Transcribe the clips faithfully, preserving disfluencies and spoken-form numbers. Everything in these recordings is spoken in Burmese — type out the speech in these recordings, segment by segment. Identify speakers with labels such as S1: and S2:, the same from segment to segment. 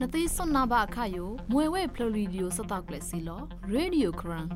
S1: Kati sonaba akayo, mwewe pluridio sataklesilo, Radio Kran.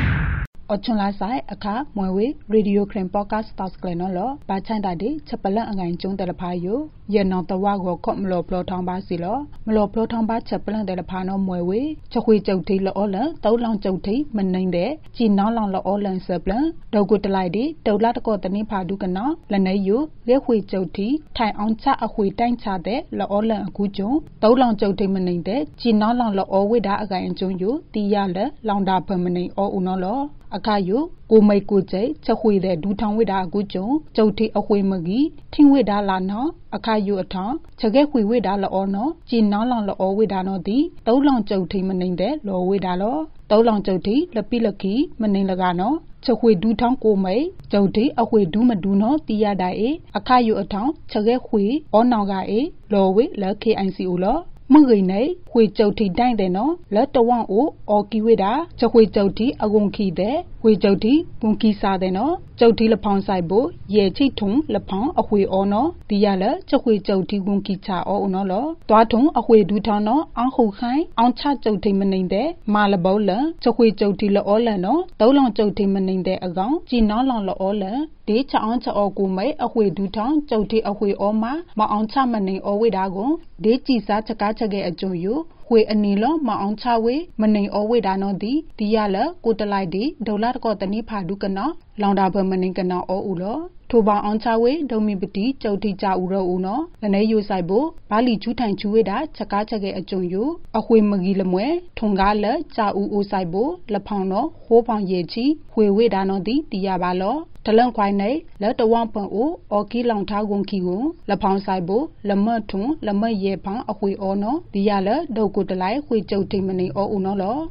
S2: Ochunla sai aka mwewe Radio Kran podcast task kleno bachanda de chapala angai chung de phayo yenno tawa go khot mlo plo thong ba si lo mlo plo thong ba chapala de pha no mwewe chkhwe chau thi lo la tau long chau thi mnain de chi no long lo olan saplan do ko tlai de tau la tko tani pha du kana la nei yu le khwe chau thi thai ong cha a khwe tain cha de lo olan aku chung tau long chau thi mnain de chi no long lo o we da agai chung yu ti ya la long da pha mnain o u no lo akayo ko mai ko chai chkhwe de du thong we da aku chung chau thi a khwe magi thing we da la no akayo athong chage khwe we da lo o no chi no long lo o we da no ti tau long chau thi mnain de lo we da lo tau long chau thi la pi la ki mnain la ga no chkhwe du thong ko mai chau thi a khwe du ma du no ti ya da e akayo athong chage khwe o naw ga e lo we la K I C O lo mngười này quỳ châu thì đang để nó lỡ tàu hoàng ố ở kỳ quê đá cho quỳ châu thì ở vùng kỳ để quỳ châu thì vùng kỳ xa để nó châu thì là phong sai bố về chi thùng là phong ở quỳ ở nó thì giờ lỡ cho quỳ châu thì vùng kỳ xa ở nó lỡ tòa thùng ở quỳ đu thằng nó ăn khô khai ăn cha châu thì mình nên để mà là bảo lỡ cho quỳ châu thì là ở là nó tàu lòng châu thì mình nên để ở gắng chỉ nó lòng là ở lỡ để cho ăn cho ở của mấy ở quỳ đu thằng châu thì ở quỳ ở má mà ăn cha mình nên ở quỳ đá gắng để chỉ xa cho cá cho cái ở chỗ yếu quê anh lo mà ông cha quê mình nên ở quê đàn nó đi thì giờ là cô ta lại đi đầu lát có tani phá du cái nó lòng đào bờ mình nên cái nó ở u lo thu bảo ông cha quê đầu mi bự tí châu thì cha u rồi u nó là này yêu sai bố bà lì chú thành chú quê đã chắc cá chắc cái ở chỗ yếu ở quê mà ghi là muế thùng gà là cha u u sai bố là phong nó hố phong dễ chi quê quê đàn nó đi thì giờ bà lo thật lần quay này lỡ tàu vang bằng u ở kỳ lòng tháo gồm kỳ gồm là phong sai bố là mơ thùng là mơ dễ phong ở quê ở nó thì giờ lỡ đầu cô ta lại quê châu thì mình ở u nó lo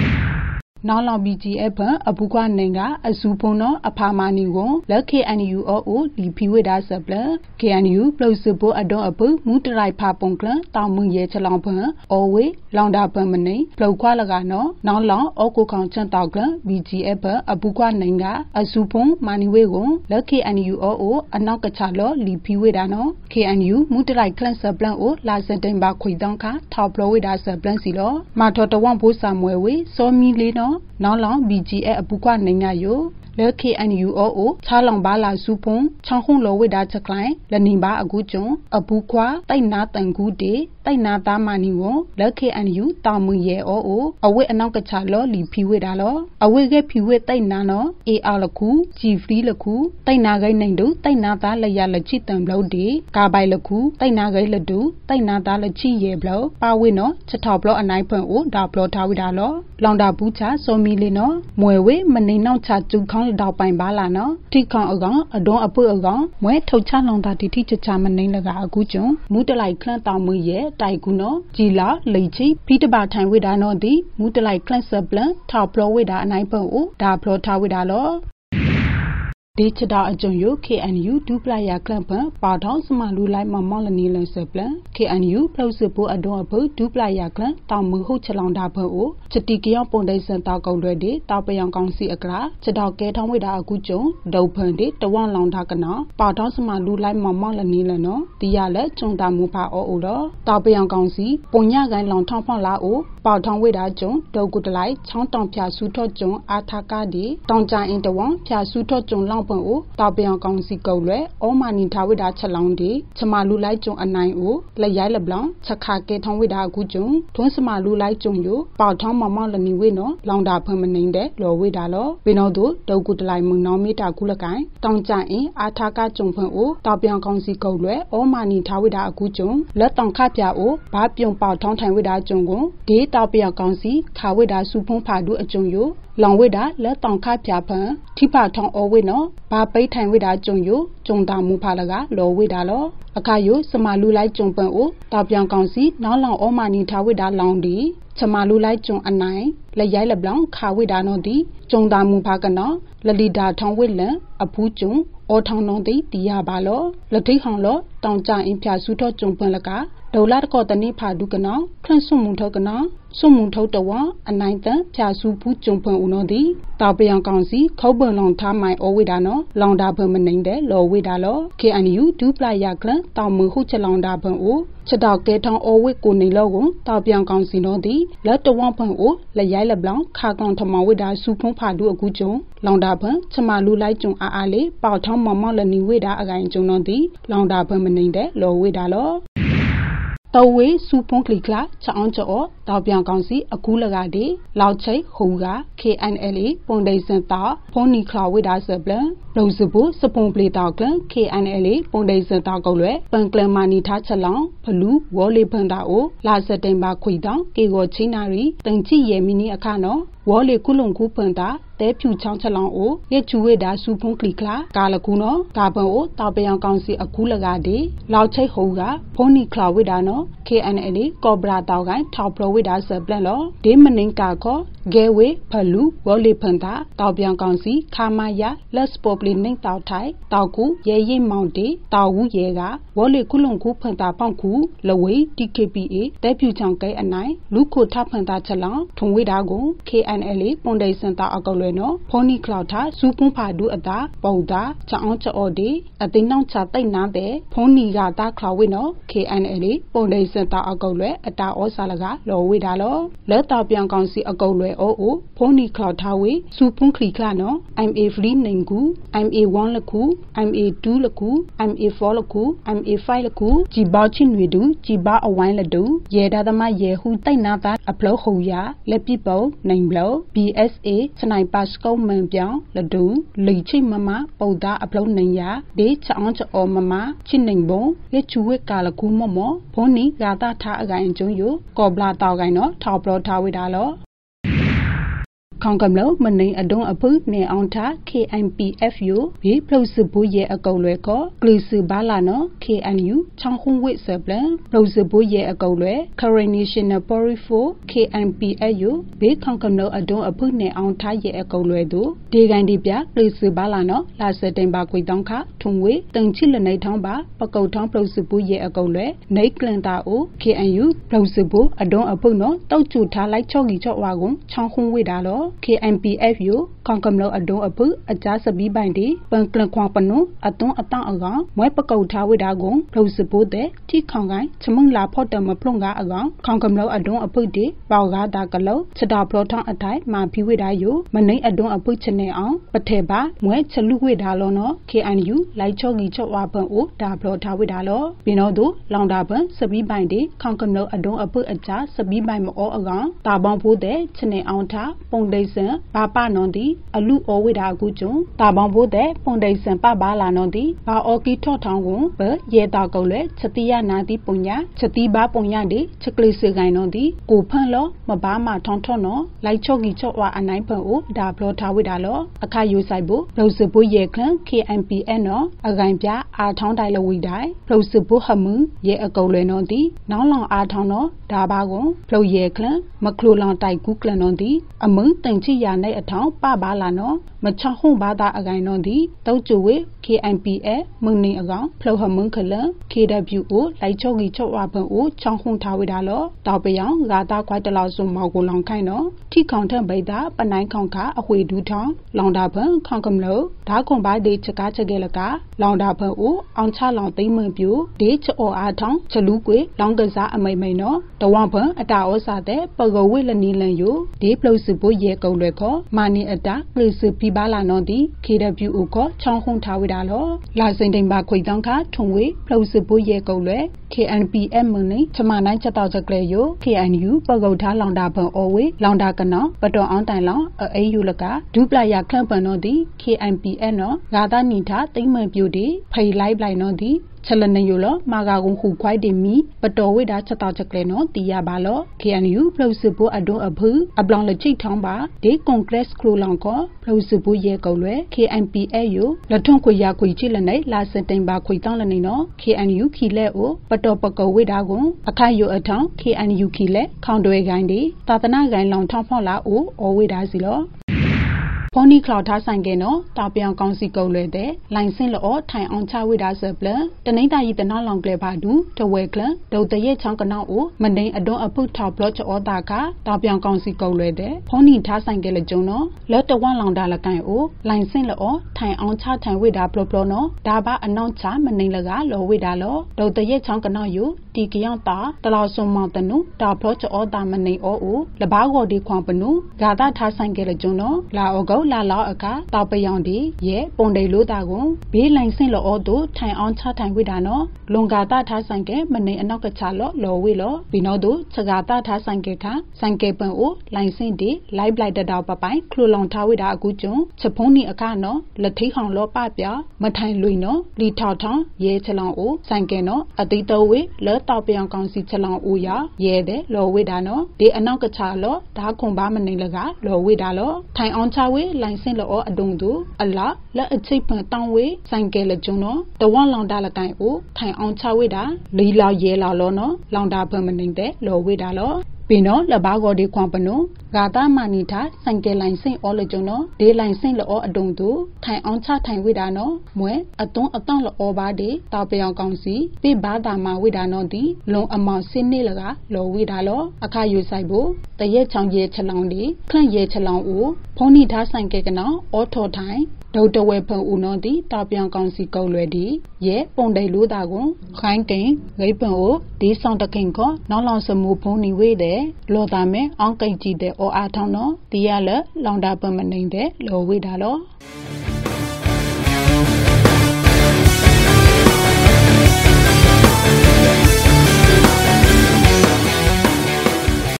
S2: nó là B G F ở bù quan này cả ở su phong nó ở pha mani gồm lỡ K N U ở u đi phi quê đã sập lỡ K N U lâu sập bố ở đó ở bứ muốn trai pha phong lỡ tao mừng dễ cho lòng phong ở quê lòng đào phong mình này lâu qua là cả nó nó lỡ ở cô còn chân tàu lỡ B G F ở bù quan này cả ở su phong mani quê gồm lỡ K N U ở u ở nó cái chả lỡ đi phi quê đã nó K N U muốn trai clan sập lỡ u là sẽ đem ba khuy đăng cá thao quê đã sập lỡ xí lỡ mà thọ tàu vang bố sa mùi quê so mi lê nó nó lòng B G F ở bù quan này nha yo lỡ K N U ở u cha lòng ba là su phong trong không lỡ quê đã chắc lại là niệm ba ở gu chung ở bù qua tay na tầng gu đế tay na ta mani gồm lỡ K N U tao mừng dễ ở u ở quê anh cái chả lỡ lì phi quê đã lỡ ở quê cái phi quê tay na nó A R là cú G free là cú tay na cái này đủ tay na ta là ya là chi tầm lâu đế cả bài là cú tay na cái là đủ tay na ta là chi dễ lâu ba quê nó sẽ thọ lâu anh ấy phần u đào lâu thao đã lỡ lòng đào bù cha so mi lên nó mùi quê mình nên nong cha chung không đào bài ba là nó thì còn ở gắng ở đó ở bữa ở gắng mùi thâu cha lòng ta thì thì cho cha mình nên là gà ở cú chung muốn tới lại clan tàu mùi dễ tại cú nó chỉ là lấy chi phía tới ba thành quê đã nó đi muốn tới lại clan sập lỡ thọ lâu quê đã anh ấy phần u đào lâu thao đã lỡ để cho đó cho yo K N U du playa ya clan pa pa thong sma lu lai ma mong la ni lan se plan K N U plau se bo adon apo du playa ya clan taw mu ho chalong da pho o chati kyong pon dai san taw kaung lwe de taw payang kaung si akra chadaw ke thong we da aku chung dau phan de tawang long da kana pa thong sma lu lai ma mong la ni lan no ti ya le chung ta mu pha o o lo taw payang kaung si pon nya gan long thong phon la o pa thong we da chung dau ku tlai chong tong phya su tho chung a tha ka de tong cha in tawang phya su tho chung long pon o tao bèo công si cầu lệ, ô mà nhìn tháo với đá chả lòng đi, chả mà lu lái chung anh này ô, lại giải lập lỏng, chả khá kê thong với đá cú chung, thốn chả mà lu lái chung yo, bảo thong mà mong là nhiều với nó, lòng đá phần mình nên đấy, lò với đá lo, bên nó đó, đầu cút lại mừng nó mi đá cú là cái, tông cha ấy, à thà cá chung phần ô, tao bèo công si cầu lệ, ô mà nhìn tháo với đá cú chung, lỡ tông khá bèo ô, bà bèo bảo thong thành với đá chung gong, để tao bèo công si, khá với đá su phong phá đu ở chung yo, lòng với đá lỡ tông khá bèo phần, thì bảo thong ô với nó, bà bay thành với đá chung yo chung ta mu pha la ga lo we da lo akayo sama lu lai chung pan o ta pyang kaung si no long o ma ni tha we da long di chama lu lai chung anai la yai la blang kha we da no di chung ta mu pha ka no la li da thong we lan a phu chung အော်ထောင်းနုံတီတီယာပါလောလက်ထိဟောင်းလောတောင်ကြအင်ဖြာစုထောကျုံပွန်လကဒေါ်လာတကောတနိဖာဒုကနောခန့်ဆွမှုထောကနောဆွမှုထောတဝအနိုင်တန်ဖြာစုဘူးကျုံပွန်ဦးနောတီတောက်ပယံကောင်စီခေါပန်လောင်ထားမိုင်အဝိဒါနောလောင်တာဘမနေတဲ့လောဝိဒါလော K N U ဒူပလာယကလန်တောင်မှုဟုချက်လောင်တာဘန်ဦးချက်တောက်ကဲထောင်းအဝိကိုနေလောကိုတောက်ပယံကောင်စီနောတီလက်တဝဘန်ဦးလက်ရိုက်လက်ဘလောင်ခါကောင်ထမောဝိဒါစုဖုံးဖာဒုအခုကျုံလောင်တာဘန်ချမလူလိုက်ကျုံအားအားလေးပေါထောင်းမောင်မောင်လနီဝိဒါအကိုင်ကျုံနောတီလောင်တာဘမနေတဲ့လောဝိဒါလောတော်ဝေစူဖုန်ကလီကလာချောင်းကျော်တောက်ပြောင်ကောင်စီအခုလကတည်းလောက်ချိတ်ဟူက K N L ပုံဒိစန်တာဖုန်နီခလာဝိဒါဆပလန်လုံစဘူးစပုံပလီတောက်ကလ K N L ပုံဒိစန်တာကုတ်လွဲပန်ကလမာနီထားချက်လောင်ဘလူးဝေါ်လီဖန်တာအိုလာစတင်ပါခွေတောင်ကေကိုချင်းနာရီတန်ချီရဲ့မီနီအခါနော်ဝေါ်လီကုလုံကူဖန်တာတဲဖြူချောင်းချက်လောင်အိုရဲ့ချူဝိဒါစူဖုန်ကလီကလာကာလကူနော်ကာပန်အိုတောက်ပြောင်ကောင်စီအခုလကတည်းလောက်ချိတ်ဟူကဖုန်နီခလာဝိဒါနော် K N L ကောဘရာတောက်ကိုင်းထောက်ပလဝိဒါဆပလန်လောဒေမနင်ကာခေါ်ဂဲဝေဖလူဝေါ်လီဖန်တာတောက်ပြောင်ကောင်စီခါမယာလက်စပေါ်ပလီနှိမ့်တောက်ထိုင်တောက်ကူရဲရိမောင်တီတောက်ဝူရဲကဝေါ်လီကုလုံကူဖန်တာပေါင်ကူလဝေ T K P A တဲဖြူချောင်းကဲအနိုင်လူခိုထဖန်တာချက်လောင်ထုံဝိဒါကို K N L ပွန်ဒိစန်တာအကောက်လွဲနော်ဖုန်နီကလောက်ထားစူဖုံးဖာဒူအတာပုံတာချောင်းချော်ဒီအသိနှောင်းချတိတ်နာတဲ့ဖုန်နီကတာခလာဝိနော် K N L ပွန်ဒိစန်တာအကောက်လွဲအတာဩစာလကလောဝိဒါလောလက်တောက်ပြောင်ကောင်စီအကောက်လွဲအိုအိုဖုန်နီကလောက်ထားဝေစူဖုံးခလီခလာနော် M A free နိုင်ကူ M A one လကူ M A two လကူ M A four လကူ M A five လကူជីဘောက်ချင်းဝေတူជីဘာအဝိုင်းလတူရေဒါသမရေဟူတိတ်နာတာအပလောဟူရလက်ပြပုံနိုင်ဘလော B S A စနိုက်ပါစကုံမန်ပြောင်းလတူလိချိမမပုဒ္ဒါအပလောနိုင်ရဒေချောင်းချောမမချင်းနိုင်ဘုံရဲ့ချူဝဲကာလကူမမောဘုန်နီဂါတာထားအကိုင်ကျုံယကောဘလာတောက်ကိုင်နော်ထောက်ပလောထားဝိတာလောခေါင်ကမလို့မနေအဒုံအဖုနေအောင်ထား K M P F U ဘေးဖလုစဘူးရဲ့အကုတ်လွဲကောကလီစဘာလာနော် K N U ချောင်းခုံဝိဆပလန်ဖလုစဘူးရဲ့အကုတ်လွဲ Coronation Porifo K M P F U ဘေးခေါင်ကမလို့အဒုံအဖုနေအောင်ထားရဲ့အကုတ်လွဲတို့ဒီကန်ဒီပြကလီစဘာလာနော်လာစတင်ပါကွေတောင်းခထုံဝေတန်ချစ်လနေထောင်းပါပကုတ်ထောင်းဖလုစဘူးရဲ့အကုတ်လွဲနေကလန်တာအို K N U ဖလုစဘူးအဒုံအဖုနော်တောက်ချူထားလိုက်ချော့ကြီးချော့ဝါကုံချောင်းခုံဝိတာလောK M P F U ခေါင်ကမလို့အဒုံအဖုအကြစပီးပိုင်တီပန်ကလခွန်ပနုအသွန်အတောင်အကောင်မွဲပကုတ်ထားဝိတာကုံဖလုစပိုးတဲ့ထိခေါင်ကိုင်းချမုံလာဖော့တမဖလုံကအကောင်ခေါင်ကမလို့အဒုံအဖုတီပေါကားတာကလို့ချက်တာဖလောထောင်းအထိုင်မာဖီဝိတာယိုမနိအဒုံအဖုချနေအောင်ပထေပါမွဲချလူဝိတာလောနော် K N U လိုက်ချောကြီးချောဝါပန်အိုဒါဖလောထားဝိတာလောဘင်းတော့တို့လောင်တာပန်စပီးပိုင်တီခေါင်ကမလို့အဒုံအဖုအကြစပီးပိုင်မောအကောင်တာပေါင်းဖို့တဲ့ချနေအောင်ထားပုံဒိစံဘာပနွန်တီအလူဩဝိဒါကူကျုံတာပေါင်းဖို့တဲ့ပုံဒိစံပပါလာနော်တီဘာအော်ကီထော့ထောင်းကိုဘရဲတာကုတ်လဲချက်တိယနာတီပုံညာချက်တိဘာပုံညာတီချက်ကလေးစေကိုင်းနော်တီကိုဖန့်လောမဘာမထောင်းထော့နော်လိုက်ချော့ကြီးချော့ဝါအနိုင်ဖန်အိုဒါဘလောထားဝိဒါလောအခါယူဆိုင်ဖို့ဘလို့စဖို့ရဲခလန် K M P N နော်အကိုင်ပြအာထောင်းတိုင်လဝိဒိုင်ဘလို့စဖို့ဟမှုရဲအကုတ်လဲနော်တီနောင်းလောင်အာထောင်းနော်ဒါဘာကိုဘလို့ရဲခလန်မခလိုလောင်တိုက်ကူကလန်နော်တီအမုံတန်ချီရနိုင်အထောင်းပပါလာနော်မချောင်းဟုံဘာသာအကိုင်နော်တီတောက်ကျဝေ K M P F မုန်နေအကောင်ဖလောဟမုန်ခလန် K W O လိုက်ချောကြီးချော့ဝါပန်အိုချောင်းဟုံထားဝိတာလောတောက်ပယောင်ဂါတာခွိုက်တလောက်စုံမောက်ကိုလောင်ခိုင်းနော်ထိခေါင်ထံပိတာပနိုင်းခေါင်ခအဝေဒူးထောင်းလောင်တာဖန်ခေါင်ကမလို့ဓာခွန်ပါဒေချကားချက်ကဲလကလောင်တာဖန်အိုအောင်ချလောင်သိမ့်မပြူဒေချအော်အားထောင်းချလူကွေလောင်ကစားအမိတ်မိန်နော်တဝဖန်အတာဩစာတဲ့ပကဝိလနီလန်ယိုဒေပလုစဖို့ရဲကုံလွယ်ခေါ်မာနီအတာကလစ်စပြပါလာနော်တီ K W O ခေါ်ချောင်းဟုံထားဝိတာလောလာစိန်တိန်ပါခွေတောင်းခထုံဝေပလုစဖို့ရဲကုံလွယ် K N P M မနေချမနိုင်ချက်တော့ချက်ကလေးယို K N U ပကုတ်ထားလောင်တာဖန်အော်ဝေလောင်တာကနော်ပတော်အောင်တိုင်လောင်အေးယူလကဒူပလာရခန့်ပန်နော်တီ K M P N နော်ဂါတာနီထားတိမ့်မှန်ပြူတီဖိလိုက်လိုက်နော်တီချက်လနေယိုလောမာဂါကုံခုခွိုက်တင်မီပတော်ဝိတာချက်တော့ချက်ကလေးနော်တီရပါလော K N U ပလုစဖို့အဒုံအဖူအပလောင်လချိထောင်းပါဒေကွန်ဂရက်ခလိုလောင်ကောပလုစဖို့ရဲကုံလွဲ K M P A ယိုလထွန်ခွေရခွေချစ်လနေလာစတင်ပါခွေတောင်းလနေနော် K N U ခီလဲအိုပတော်ပကောဝိတာကုံအခါယိုအထောင်း K N U ခီလဲခေါင်တွဲကိုင်းဒီသာသနာကိုင်းလောင်ထောင်းဖောက်လာအိုအော်ဝိတာစီလောဖဖုန်နီကလောက်ထားဆိုင်ကဲနော်တောင်ပြောင်ကောင်းစီကုံလွယ်တဲ့လိုင်စင်လောထိုင်အောင်ချဝိဒါဆပလတနိဒာယီတနာလောင်ကလေးပါဒူတဝဲကလဒုတ်တရဲ့ချောင်းကနောက်အိုမနေအတွန်းအဖုထောက်ဘလော့ချောတာကတောင်ပြောင်ကောင်းစီကုံလွယ်တဲ့ဖုန်နီထားဆိုင်ကဲလေကျုံနော်လောတဝလောင်တာလကိုင်အိုလိုင်စင်လောထိုင်အောင်ချထိုင်ဝိဒါဘလော့ဘလော့နော်ဒါပါအနောက်ချမနေလကလောဝိဒါလောဒုတ်တရဲ့ချောင်းကနောက်ယူတီကြောင်တာတလောက်ဆုံမောင်တနုတာဘလော့ချောတာမနေအိုလဘာကိုဒီခွန်ပနုဂါတာထားဆိုင်ကဲလေကျုံနော်လာအောကောလာလောအခါတောက်ပယောင်ဒီရဲ့ပုံတေလို့တာကိုဘေးလိုင်စင့်လောတို့ထိုင်အောင်ချထိုင်ဝိတာနော်လွန်ကာတာထားဆိုင်ကဲမနေအနောက်ကချလောလောဝိလောပြီးနောက်တို့ချက်ကာတာထားဆိုင်ကဲခါဆိုင်ကဲပန်အိုလိုင်စင့်ဒီလိုက်ပလိုက်တတောက်ပပိုင်ခလူလောင်ထားဝိတာအခုကျုံချက်ဖုံးနီအခါနော်လက်ထိခေါင်လောပပြမထိုင်လွိနော်လီထောက်ထောင်ရဲချက်လောင်အိုဆိုင်ကဲနော်အတိတော်ဝိလောတောက်ပယောင်ကောင်းစီချက်လောင်အိုရရဲတဲ့လောဝိတာနော်ဒီအနောက်ကချလောဒါခွန်ပါမနေလကလောဝိတာလောထိုင်အောင်ချဝိလိုင်စင့်လောအဒုံသူအလားလက်အချိတ်ပန်တောင်းဝေဆိုင်ကဲလကျုံနော်တဝလောင်တာလကိုင်အိုထိုင်အောင်ချဝိတာလီလောက်ရဲလောက်လောနော်လောင်တာဖမနေတဲ့လောဝိတာလောပြီးနော်လဘာကိုဒီခွန်ပနုဂါတာမာနီတာဆိုင်ကဲလိုင်စင့်အောလကျုံနော်ဒေလိုင်စင့်လောအဒုံသူထိုင်အောင်ချထိုင်ဝိတာနော်မွဲအသွန်းအတောင့်လောပါဒီတောက်ပြောင်ကောင်းစီပြဘာတာမာဝိတာနော်ဒီလုံအမောင်စင်းနေလကလောဝိတာလောအခါယူဆိုင်ဖို့တရက်ချောင်းရဲချက်လောင်ဒီခန့်ရဲချက်လောင်အိုဖုန်နီထားဆိုင်ကဲကနော်အောထော်ထိုင်ဒုတ်တဝဲဖုံဦးနော်ဒီတောက်ပြောင်ကောင်းစီကုံလွယ်ဒီရဲပုံတိတ်လို့တာကိုခိုင်းကိန်ဂိပ္ပံအိုဒီဆောင်တခင်ကောနောင်လောင်စမှုဖုန်နီဝေးတဲ့လောတာမဲအောင်ကိတ်ကြည့်တဲ့အော်အားထောင်းနော်ဒီရလက်လောင်တာပမနေတဲ့လောဝေးတာလော